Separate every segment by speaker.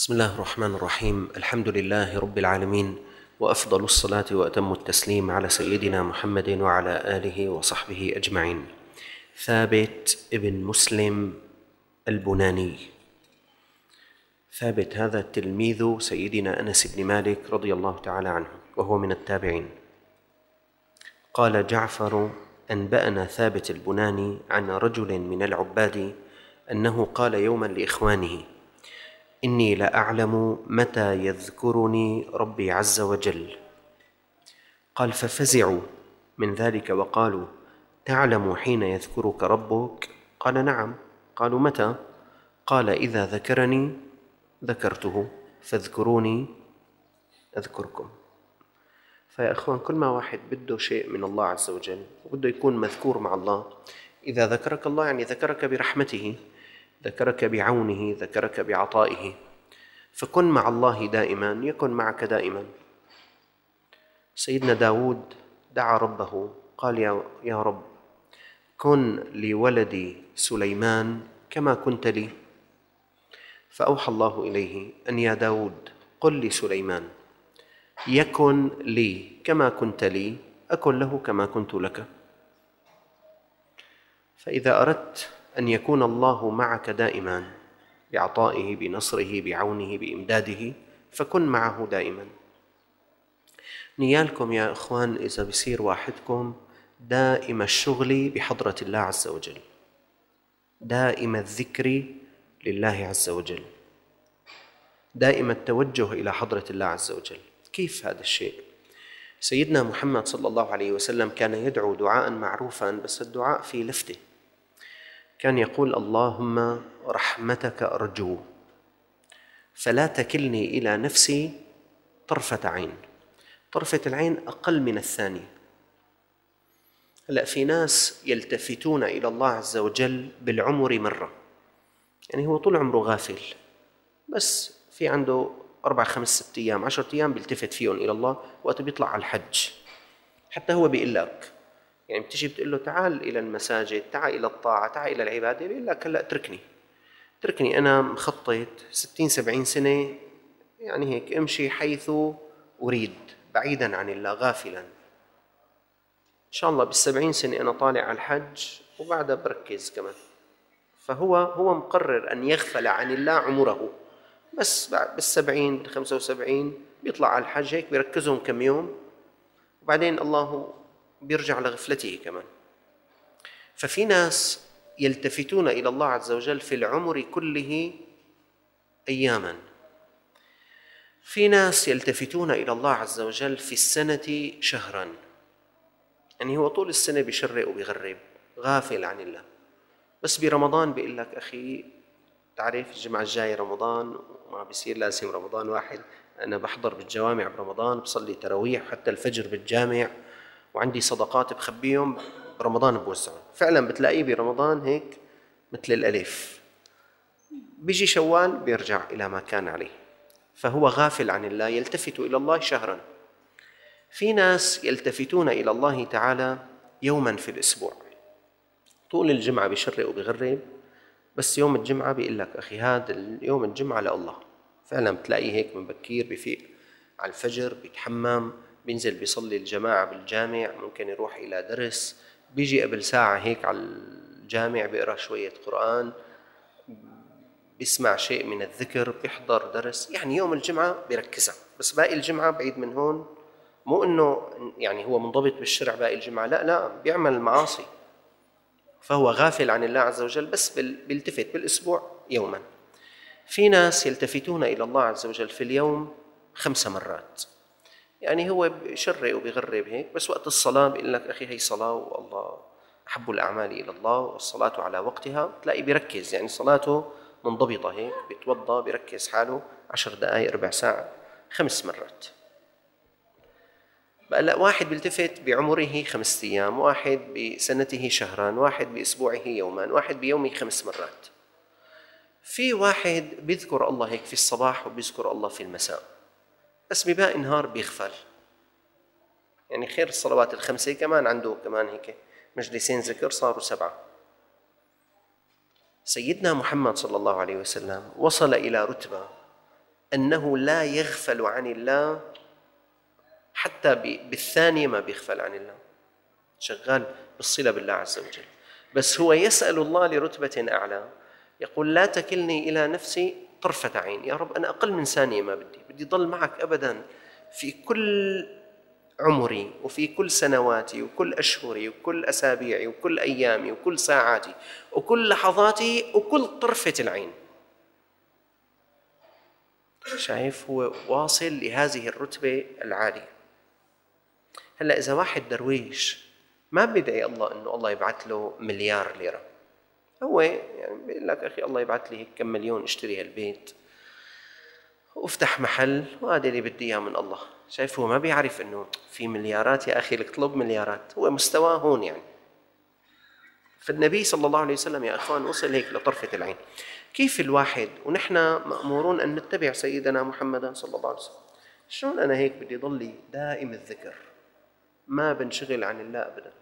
Speaker 1: بسم الله الرحمن الرحيم. الحمد لله رب العالمين، وأفضل الصلاة وأتم التسليم على سيدنا محمد وعلى آله وصحبه أجمعين. ثابت ابن مسلم البناني. ثابت هذا تلميذ سيدنا أنس بن مالك رضي الله تعالى عنه، وهو من التابعين. قال جعفر: أنبأنا ثابت البناني عن رجل من العباد أنه قال يوما لإخوانه: إني لأعلم متى يذكرني ربي عز وجل. قال: ففزعوا من ذلك وقالوا: تعلم حين يذكرك ربك؟ قال: نعم. قالوا: متى؟ قال: إذا ذكرني ذكرته، فاذكروني أذكركم. فيا أخوان، كل ما واحد بده شيء من الله عز وجل وبده يكون مذكور مع الله، إذا ذكرك الله يعني ذكرك برحمته، ذكرك بعونه، ذكرك بعطائه. فكن مع الله دائما يكن معك دائما. سيدنا داود دعا ربه قال: يا رب، كن لولدي سليمان كما كنت لي. فأوحى الله إليه أن يا داود قل لسليمان: يكن لي كما كنت لي أكن له كما كنت لك. فإذا أردت أن يكون الله معك دائما بعطائه، بنصره، بعونه، بإمداده، فكن معه دائما. نيالكم يا إخوان إذا بصير واحدكم دائم الشغل بحضرة الله عز وجل، دائم الذكر لله عز وجل، دائم التوجه إلى حضرة الله عز وجل. كيف هذا الشيء؟ سيدنا محمد صلى الله عليه وسلم كان يدعو دعاء معروفا، بس الدعاء فيه لفتة. كان يقول: اللهم رحمتك أرجو فلا تكلني إلى نفسي طرفة عين. طرفة العين أقل من الثانية. هلأ في ناس يلتفتون إلى الله عز وجل بالعمر مرة، يعني هو طول عمره غافل، بس في عنده 4 5 6 أيام 10 أيام بيلتفت فيهم إلى الله وقت بيطلع على الحج. حتى هو بيقول لك، يعني بتجي بتقول له: تعال إلى المساجد، تعال إلى الطاعة، تعال إلى العبادة، بيقول لك: هلأ اتركني أنا مخطط 60 70 سنة، يعني هيك امشي حيث أريد بعيدا عن الله غافلا. إن شاء الله بال70 سنة أنا طالع على الحج وبعدها بركز كمان. فهو مقرر أن يغفل عن الله عمره، بس بال70 75 بيطلع على الحج، هيك بيركزهم كم يوم وبعدين الله بيرجع لغفلته كمان. ففي ناس يلتفتون إلى الله عز وجل في العمر كله أياما، في ناس يلتفتون إلى الله عز وجل في السنة شهرا، يعني هو طول السنة بيشرق وبيغرب غافل عن الله، بس برمضان بيقول لك: أخي تعرف الجمعة الجاية رمضان وما بيصير لازم رمضان واحد، أنا بحضر بالجوامع برمضان، بصلي تراويح حتى الفجر بالجامع، وعندي صدقات بخبيهم برمضان بوزعهم. فعلا بتلاقيه برمضان هيك مثل الألف، بيجي شوال بيرجع إلى ما كان عليه. فهو غافل عن الله، يلتفت إلى الله شهرا. في ناس يلتفتون إلى الله تعالى يوما في الأسبوع، طول الجمعة بيشرق وبيغرب، بس يوم الجمعة بيقول لك: أخي هذا يوم الجمعة لله. فعلا بتلاقيه هيك من بكير بيفيق على الفجر، بيتحمم، بينزل بيصلي الجماعة بالجامع، ممكن يروح إلى درس، بيجي قبل ساعة هيك على الجامع بيقرأ شوية قرآن، بيسمع شيء من الذكر، بيحضر درس. يعني يوم الجمعة بيركزها، بس باقي الجمعة بعيد من هون. مو إنه يعني هو منضبط بالشرع باقي الجمعة، لا، بيعمل المعاصي. فهو غافل عن الله عز وجل، بس بيلتفت بالأسبوع يوما. في ناس يلتفتون إلى الله عز وجل في اليوم 5 مرات، يعني هو بيشرق وبيغرب هيك، بس وقت الصلاة بيقول لك: أخي هي صلاة والله أحب الأعمال إلى الله والصلاة على وقتها. تلاقي بيركز، يعني صلاته منضبطة هيك، بيتوضأ بيركز حاله 10 دقائق ربع ساعة 5 مرات. بقى لا، واحد بيلتفت بعمره 5 أيام، واحد بسنته شهران، واحد بأسبوعه يومان، واحد بيومه 5 مرات. في واحد بيذكر الله هيك في الصباح وبيذكر الله في المساء، بس بباقي النهار بيغفل. يعني خير الصلوات ال5 كمان عنده كمان هيك مجلسين ذكر، صاروا 7. سيدنا محمد صلى الله عليه وسلم وصل إلى رتبة أنه لا يغفل عن الله، حتى بالثانية ما بيغفل عن الله، شغال بالصلة بالله عز وجل. بس هو يسأل الله لرتبة أعلى، يقول لا تكلني إلى نفسي طرفة عين، يا رب أنا أقل من ثانية ما بدي ضل معك أبدا في كل عمري وفي كل سنواتي وكل أشهري وكل أسابيعي وكل أيامي وكل ساعاتي وكل لحظاتي وكل طرفة العين. شايف؟ هو واصل لهذه الرتبة العالية. هلأ إذا واحد درويش ما بدعي الله إنه الله يبعث له مليار ليرة، هو يعني بيقول لك أخي الله يبعث لي هيك كم مليون اشتري هالبيت وافتح محل وهذا اللي بدي إياه من الله. شايف؟ هو ما بيعرف إنه في مليارات يا أخي، لك طلب مليارات، هو مستواه هون يعني. فالنبي صلى الله عليه وسلم يا أخوان وصل هيك لطرفة العين. كيف الواحد ونحن مأمورون أن نتبع سيدنا محمدا صلى الله عليه وسلم، شلون أنا هيك بدي ضلي دائم الذكر ما بنشغل عن الله أبدا؟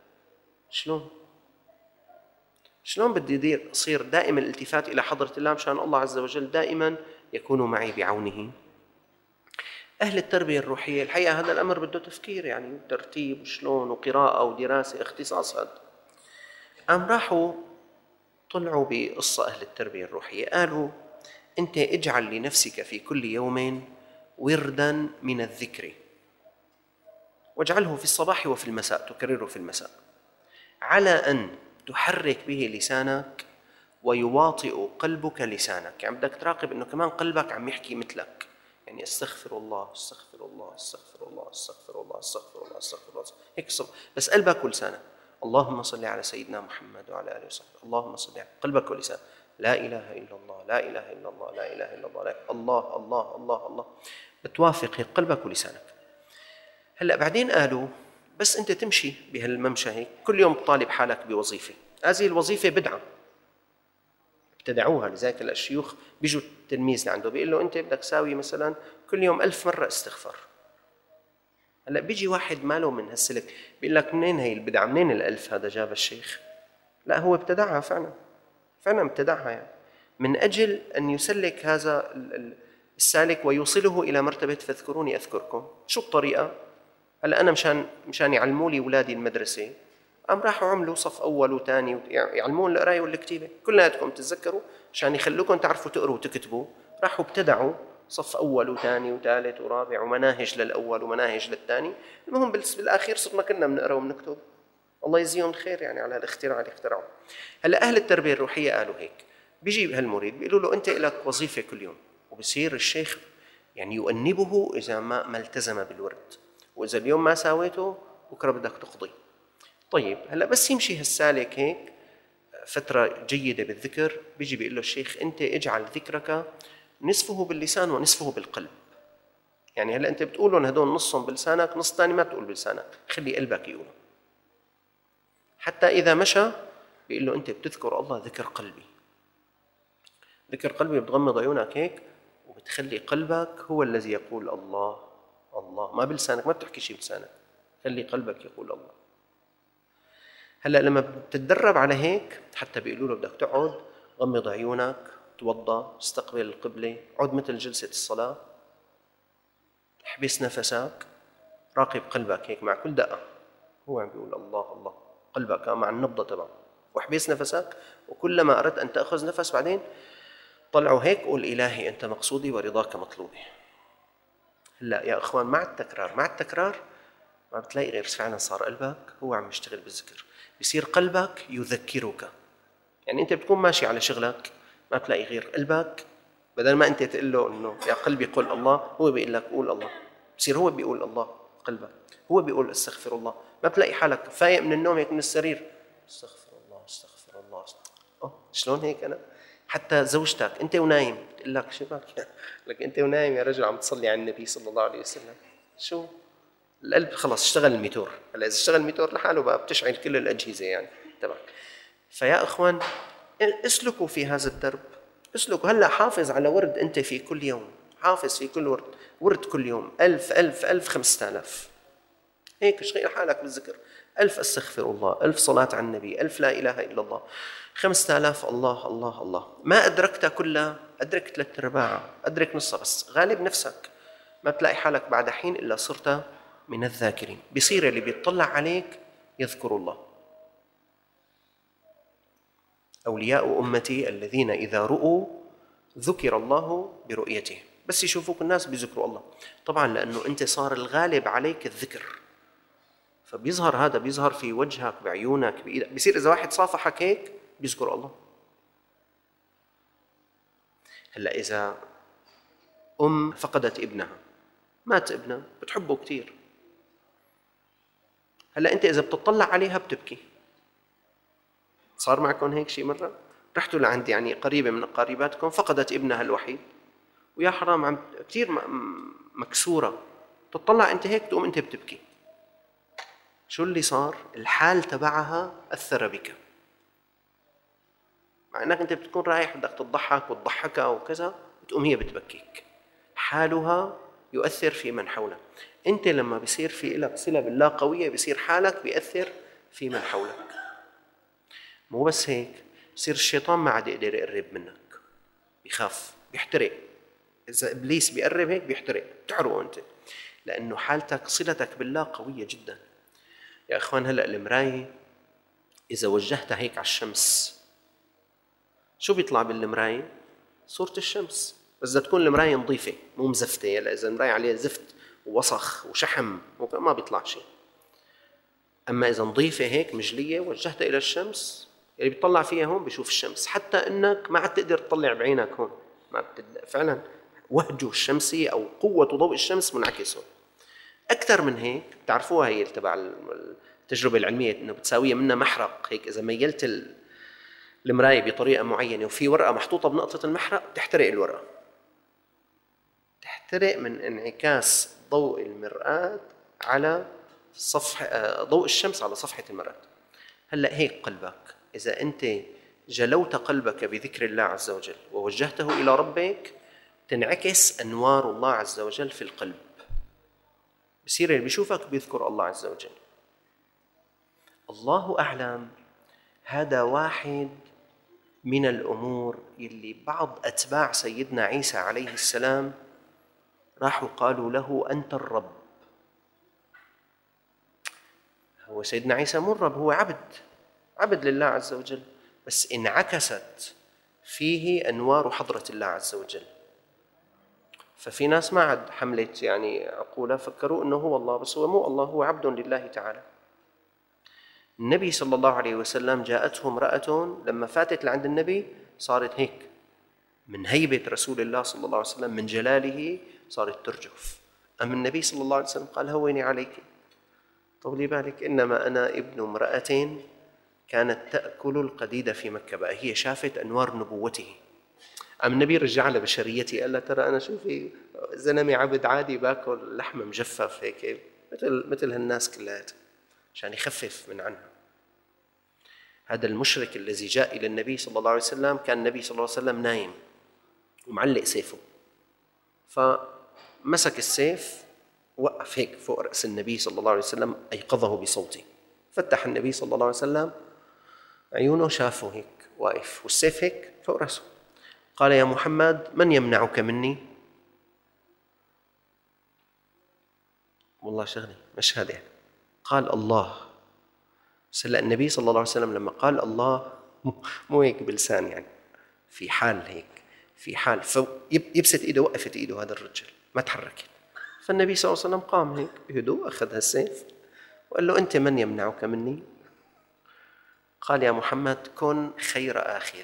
Speaker 1: شلون بدي أصير دائما الالتفات إلى حضرة الله مشان الله عز وجل دائما يكون معي بعونه؟ أهل التربية الروحية الحقيقة هذا الأمر بده تفكير يعني، ترتيب وشلون وقراءة ودراسة اختصاص. هذا قام راحوا طلعوا بقصة أهل التربية الروحية، قالوا أنت اجعل لنفسك في كل يوم وردا من الذكر، واجعله في الصباح وفي المساء، تكرره في المساء، على أن تحرك به لسانك ويواطئ قلبك لسانك. يعني بدك تراقب أنه كمان قلبك عم يحكي مثلك، يعني استغفر الله استغفر الله استغفر الله استغفر الله استغفر الله استغفر الله هيك صب، بس قلبك ولسانك اللهم صل على سيدنا محمد وعلى آله وصحبه، اللهم صل على قلبك ولسانك، لا إله إلا الله لا إله إلا الله لا إله إلا الله الله الله الله الله، بتوافق هيك قلبك ولسانك. هلأ بعدين قالوا بس أنت تمشي بهالممشى هيك كل يوم تطالب حالك بوظيفة، هذه الوظيفة بدعة ابتدعوها. لذلك الشيوخ بيجوا التلميذ لعنده بيقول له أنت بدك تساوي مثلا كل يوم 1000 مرة استغفار. هلا بيجي واحد ماله من هالسلك بيقول لك منين هي البدعة، منين ال1000 هذا جاب الشيخ؟ لا هو ابتدعها فعلا ابتدعها يعني من أجل أن يسلك هذا السالك ويوصله إلى مرتبة فاذكروني أذكركم. شو الطريقة؟ هلا أنا مشان يعلموا لي أولادي المدرسة قام راحوا عملوا صف أول وثاني يعلمون القراية والكتيبة، كلياتكم تتذكروا عشان يخلوكم تعرفوا تقروا وتكتبوا. راحوا ابتدعوا صف أول وثاني وثالث ورابع ومناهج للأول ومناهج للثاني. المهم بالأخير صرنا كلنا بنقرأ وبنكتب. الله يجزيهم الخير يعني على الاختراع اللي اخترعوه. هلا أهل التربية الروحية قالوا هيك، بيجي هالمريد بيقولوا له أنت لك وظيفة كل يوم، وبصير الشيخ يعني يؤنبه إذا ما التزم بالورد، وإذا اليوم ما ساويته بكرة بدك تقضي. طيب هلا بس يمشي هالسالك هيك فترة جيدة بالذكر، بيجي بيقول له الشيخ أنت اجعل ذكرك نصفه باللسان ونصفه بالقلب. يعني هلا أنت بتقولهم هدول نصهم بلسانك، نص ثاني ما بتقول بلسانك، خلي قلبك يقوله. حتى إذا مشى بيقول له أنت بتذكر الله ذكر قلبي. ذكر قلبي بتغمض عيونك هيك وبتخلي قلبك هو الذي يقول الله الله، ما بلسانك، ما بتحكي شيء بلسانك، خلي قلبك يقول الله. هلا لما بتتدرب على هيك حتى بيقولوا له بدك تقعد غمض عيونك، توضا، استقبل القبلة، عد مثل جلسة الصلاة، احبس نفسك، راقب قلبك هيك مع كل دقة هو عم بيقول الله الله، قلبك مع النبضة تبعه، واحبس نفسك، وكلما أردت أن تأخذ نفس بعدين طلعوا هيك قول إلهي أنت مقصودي ورضاك مطلوبي. هلا يا أخوان مع التكرار ما بتلاقي غير فعلا صار قلبك هو عم يشتغل بالذكر، بيصير قلبك يذكرك. يعني أنت بتكون ماشي على شغلك ما بتلاقي غير قلبك، بدل ما أنت تقول له إنه يا قلبي قل الله، هو بيقول لك قول الله، بصير هو بيقول الله قلبك، هو بيقول استغفر الله. ما بتلاقي حالك فايق من النوم هيك من السرير استغفر الله استغفر الله شلون هيك أنا؟ حتى زوجتك أنت ونايم بتقول لك شو بك لك أنت ونايم يا رجل عم تصلي على النبي صلى الله عليه وسلم، شو القلب خلص اشتغل الميتور. هلا إذا اشتغل الميتور لحاله بقى بتشعل كل الأجهزة يعني تبعك. فيا إخوان اسلكوا في هذا الدرب، اسلكوا. هلا حافظ على ورد أنت في كل يوم، حافظ في كل ورد كل يوم 1000 1000 1000 5000 هيك اشغل حالك بالذكر، 1000 استغفر الله، 1000 صلاة على النبي، 1000 لا إله إلا الله، 5000 الله الله الله. ما أدركتها كلها، أدرك 3/4، أدرك نصها، بس غالب نفسك ما بتلاقي حالك بعد حين إلا صرت من الذاكرين. بصير اللي بيطلع عليك يذكر الله. أولياء أمتي الذين إذا رؤوا ذكر الله برؤيته، بس يشوفوك الناس بيذكروا الله. طبعا لأنه أنت صار الغالب عليك الذكر، فبيظهر هذا، بيظهر في وجهك، بعيونك، بإيدك. بيصير إذا واحد صافحك هيك بيذكر الله. هلأ إذا أم فقدت ابنها، مات ابنها، بتحبه كتير، هلأ أنت إذا بتطلع عليها بتبكي. صار معكم هيك شيء مرة؟ رحتوا لعند يعني قريبة من قريباتكم فقدت ابنها الوحيد، ويا حرام عم كثير مكسورة، تطلع أنت هيك تقوم أنت بتبكي. شو اللي صار؟ الحال تبعها أثر بك، مع أنك أنت بتكون رايح بدك تضحك وتضحكها وكذا، بتقوم هي بتبكيك. حالها يؤثر في من حولك. أنت لما بيصير في لك صلة بالله قوية، بيصير حالك بيأثر في من حولك. مو بس هيك، بصير الشيطان ما عاد يقدر يقرب منك، بيخاف، بيحترق. إذا إبليس بيقرب هيك بيحترق، بتعرق أنت، لأنه حالتك صلتك بالله قوية جدا. يا أخوان هلأ المراية إذا وجهتها هيك على الشمس، شو بيطلع بالمراية؟ صورة الشمس، بس بدها تكون المراية نظيفة مو مزفتة. يلا إذا المراية عليها زفت ووسخ وشحم ما بيطلع شيء. أما إذا نظيفة هيك مجلية وجهتها إلى الشمس، اللي بيطلع فيها هون بيشوف الشمس، حتى إنك ما عاد تقدر تطلع بعينك هون، فعلا وهجه الشمسي أو قوة ضوء الشمس منعكس هون. أكثر من هيك بتعرفوها هي تبع التجربة العلمية، إنه بتساويها منها محرق. هيك إذا ميلت المراية بطريقة معينة وفي ورقة محطوطة بنقطة المحرق، تحترق الورقة، تحترق من انعكاس ضوء المرآة على ضوء الشمس على صفحة المرآة. هلأ هيك قلبك، إذا أنت جلوت قلبك بذكر الله عز وجل ووجهته إلى ربك، تنعكس أنوار الله عز وجل في القلب، بصير اللي بيشوفك بيذكر الله عز وجل. الله أعلم، هذا واحد من الأمور اللي بعض أتباع سيدنا عيسى عليه السلام راحوا قالوا له أنت الرب. هو سيدنا عيسى مو الرب، هو عبد لله عز وجل، بس انعكست فيه أنوار حضرة الله عز وجل. ففي ناس ما عاد حملت يعني عقولها، فكروا أنه هو الله، بس هو مو الله، هو عبد لله تعالى. النبي صلى الله عليه وسلم جاءته امرأة لما فاتت لعند النبي صارت هيك، من هيبة رسول الله صلى الله عليه وسلم، من جلاله صارت ترجف. أما النبي صلى الله عليه وسلم قال هوني عليك، طولي بالك، إنما أنا ابن امرأة كانت تأكل القديد في مكة. بقى هي شافت أنوار نبوته. أما النبي رجع لها بشريتي، قال لها ترى أنا شوفي زلمة عبد عادي باكل لحم مجفف هيك مثل هالناس كلها، عشان يخفف من عنها. هذا المشرك الذي جاء إلى النبي صلى الله عليه وسلم، كان النبي صلى الله عليه وسلم نايم ومعلق سيفه، فمسك السيف وقف هيك فوق رأس النبي صلى الله عليه وسلم، أيقظه بصوته. فتح النبي صلى الله عليه وسلم عيونه، شافه هيك واقف والسيف هيك فوق رأسه. قال يا محمد من يمنعك مني؟ والله شغلي مشهد يعني. قال الله. بس هلا النبي صلى الله عليه وسلم لما قال الله مو هيك بلسان، يعني في حال هيك، في حال يبسط ايده، وقفت ايده هذا الرجل ما تحركت. فالنبي صلى الله عليه وسلم قام هيك بهدوء، اخذ هالسيف وقال له انت من يمنعك مني؟ قال يا محمد كن خير آخذ.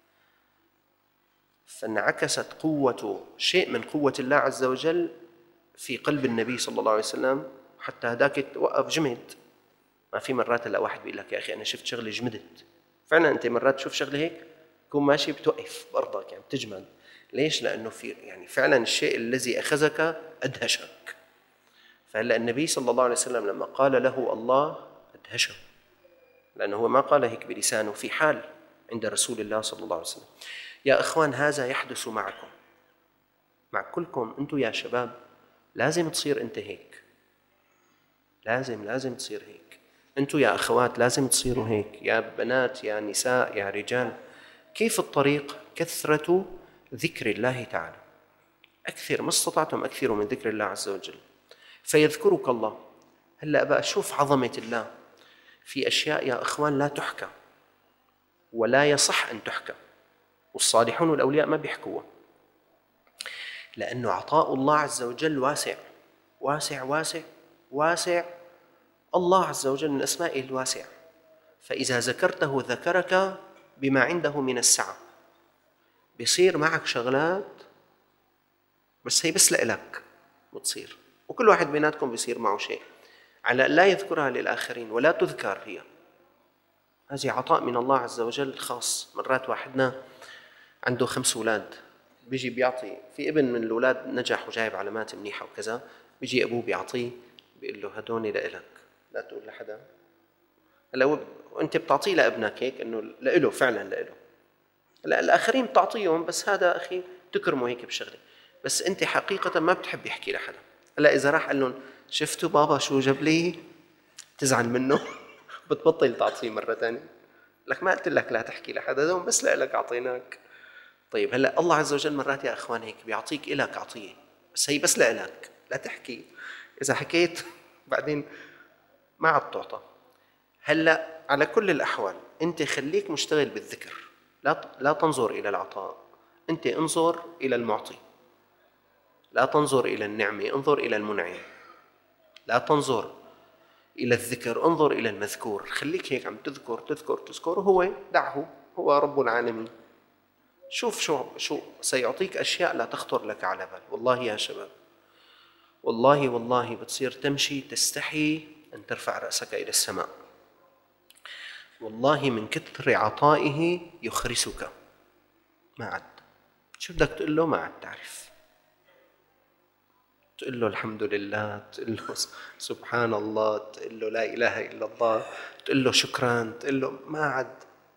Speaker 1: فانعكست قوة شيء من قوة الله عز وجل في قلب النبي صلى الله عليه وسلم، حتى هداك وقف جمد. ما في مرات هلا واحد بيقول لك يا أخي أنا شفت شغلة جمدت. فعلا أنت مرات تشوف شغلة هيك تكون ماشي بتوقف بأرضك، يعني بتجمد. ليش؟ لأنه في يعني فعلا الشيء الذي أخذك أدهشك. فهلا النبي صلى الله عليه وسلم لما قال له الله أدهشه، لأنه هو ما قال هيك بلسانه، في حال عند رسول الله صلى الله عليه وسلم. يا أخوان هذا يحدث معكم، مع كلكم. أنتم يا شباب لازم تصير أنت هيك، لازم تصير هيك. أنتوا يا أخوات لازم تصيروا هيك، يا بنات يا نساء يا رجال. كيف الطريق؟ كثرة ذكر الله تعالى. أكثر ما استطعتم، أكثروا من ذكر الله عز وجل فيذكرك الله. هلأ بقى شوف عظمة الله في أشياء يا أخوان لا تحكى ولا يصح أن تحكى، والصالحون والأولياء ما بيحكوها، لأنه عطاء الله عز وجل واسع واسع واسع واسع. الله عز وجل من أسمائه الواسع، فإذا ذكرته ذكرك بما عنده من السعة. بيصير معك شغلات بس هي بس لإلك بتصير، وكل واحد بيناتكم بيصير معه شيء على لا يذكرها للآخرين ولا تذكر هي. هذه عطاء من الله عز وجل خاص. مرات واحدنا عنده 5 أولاد، بيجي بيعطي في ابن من الأولاد نجح وجايب علامات منيحة وكذا، بيجي أبوه بيعطيه بيقول له هدوني لإلك لا تقول لحدا. هلا وأنت بتعطيه لابنك هيك إنه لإله فعلا لإله. هلا الآخرين بتعطيهم بس هذا أخي تكرمه هيك بشغله، بس أنت حقيقة ما بتحب يحكي لحدا. هلا إذا راح قال لهم شفتوا بابا شو جاب لي، تزعل منه بتبطل تعطيه مرة ثانية. لك ما قلت لك لا تحكي لحدا، دوم بس لك أعطيناك. طيب هلا الله عز وجل مرات يا اخوان هيك بيعطيك إلك عطيه بس هي بس لك لا تحكي. اذا حكيت بعدين ما عاد تعطى. هلا على كل الاحوال انت خليك مشتغل بالذكر، لا تنظر الى العطاء، انت انظر الى المعطي. لا تنظر الى النعمه، انظر الى المنعم. لا تنظر الى الذكر، انظر الى المذكور. خليك هيك عم تذكر تذكر تذكر، هو دعه، هو رب العالمين. شوف شو سيعطيك أشياء لا تخطر لك على بال. والله يا شباب، والله بتصير تمشي تستحي أن ترفع رأسك إلى السماء. والله من كثر عطائه يخرسك، ما عاد شو بدك تقول له ما عاد تعرف. تقول له الحمد لله، تقول له سبحان الله، تقول له لا إله إلا الله، تقول له شكرا، تقول له ما عاد.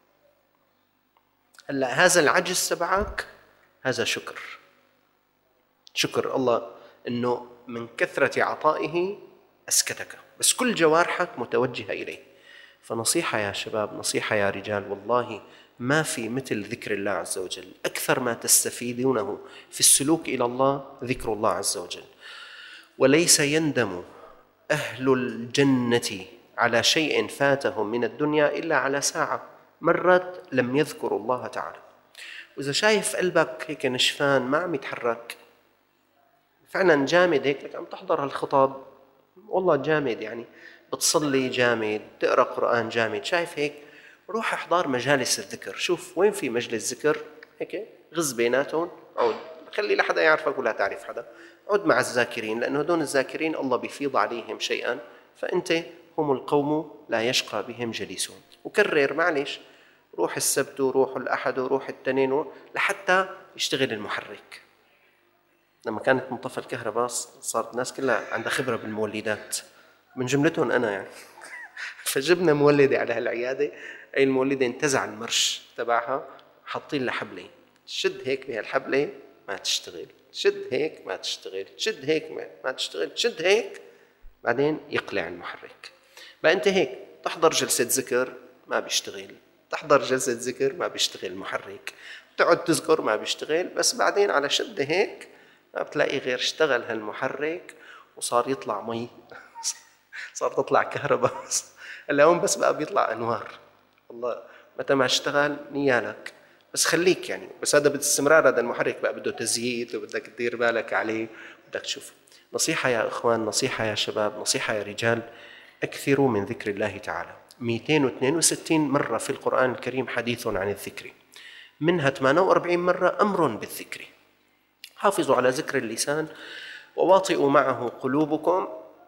Speaker 1: هلا هذا العجز تبعك هذا شكر الله انه من كثرة عطائه اسكتك، بس كل جوارحك متوجهة اليه. فنصيحة يا شباب، نصيحة يا رجال، والله ما في مثل ذكر الله عز وجل. اكثر ما تستفيدونه في السلوك الى الله ذكر الله عز وجل. وليس يندم اهل الجنة على شيء فاتهم من الدنيا الا على ساعة مرت لم يذكروا الله تعالى. وإذا شايف قلبك هيك نشفان ما عم يتحرك فعلا جامد هيك، لك عم تحضر هالخطاب والله جامد، يعني بتصلي جامد، تقرأ قرآن جامد، شايف هيك روح احضر مجالس الذكر. شوف وين في مجلس ذكر هيك غز بيناتهم، عود خلي لا حدا يعرفك ولا تعرف حدا، عود مع الذاكرين، لأنه هدول الذاكرين الله بيفيض عليهم شيئا، فأنت هم القوم لا يشقى بهم جليسهم. وكرر معلش، روح السبت وروح الأحد وروح الاثنين لحتى يشتغل المحرك. لما كانت منطفى الكهرباء صارت الناس كلها عندها خبرة بالمولدات، من جملتهم أنا يعني فجبنا مولدة على هالعيادة، أي المولدة انتزع المرش تبعها، حاطين لها حبلة، شد هيك بهالحبلة ما تشتغل، شد هيك ما تشتغل، شد هيك ما تشتغل، شد هيك بعدين يقلع المحرك. بقى أنت هيك تحضر جلسة ذكر ما بيشتغل، تحضر جلسة ذكر ما بيشتغل المحرك، تقعد تذكر ما بيشتغل، بس بعدين على شدة هيك ما بتلاقي غير اشتغل هالمحرك وصار يطلع مي صار تطلع كهرباء. هلا هون بس بقى بيطلع أنوار. والله متى ما اشتغل نيالك، بس خليك يعني، بس هذا باستمرار هذا المحرك بقى بده تزييت وبدك تدير بالك عليه بدك تشوف. نصيحة يا إخوان، نصيحة يا شباب، نصيحة يا رجال، أكثروا من ذكر الله تعالى. 262 مرة في القرآن الكريم حديث عن الذكر، منها 48 مرة أمر بالذكر. حافظوا على ذكر اللسان وواطئوا معه قلوبكم.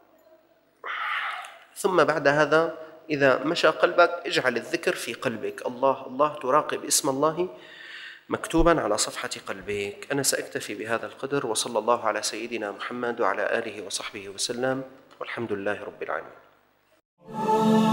Speaker 1: ثم بعد هذا إذا مشى قلبك اجعل الذكر في قلبك، الله الله، تراقب اسم الله مكتوبا على صفحة قلبك. أنا سأكتفي بهذا القدر، وصلى الله على سيدنا محمد وعلى آله وصحبه وسلم، والحمد لله رب العالمين.